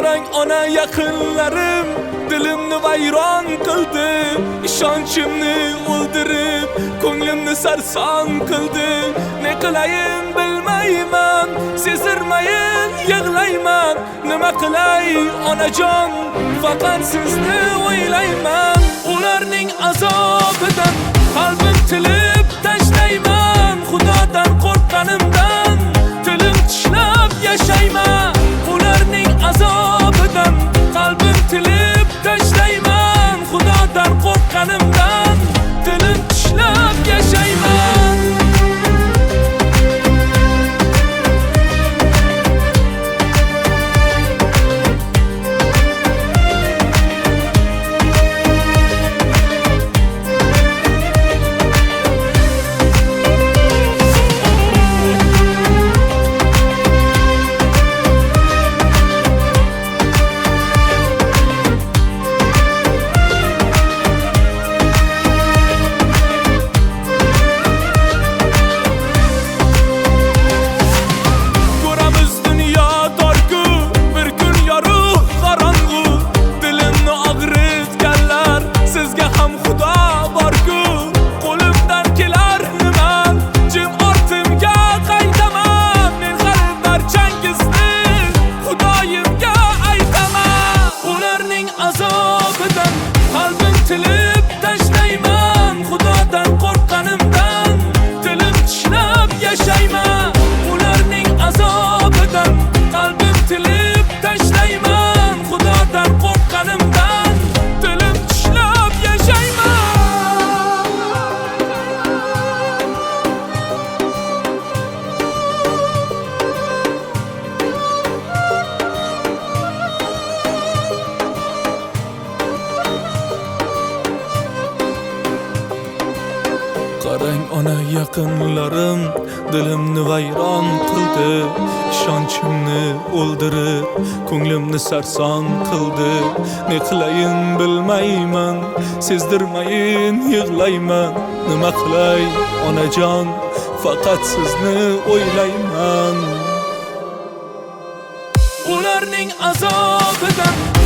Qarang ona yaqinlarim dilimni vayron qildi, ishonchimni o'ldirib ko'nglimni sarson qildi. Ne qilayin bilmayman, sezdirmayin yig'layman. Nima qilay onajon, faqat sizni o'ylayman. Ularning azobidan qalbim tilib tashlayman. Xudodan qo'rqqanimdan tilim tishlab yashayman. Ularning azobidan qalbim tilib tashlayman. Xudodan qo'rqqanimdan tilim tishlab yashayman. Qarang ona yaqinlarim dilimni vayron qildi, ishonchimni o'ldirib ko'nglimni sarson qildi. Ne qilayin bilmayman, sezdirmayin yig'layman. Nima qilay onajon, faqat sizni o'ylayman. Ularning azobidan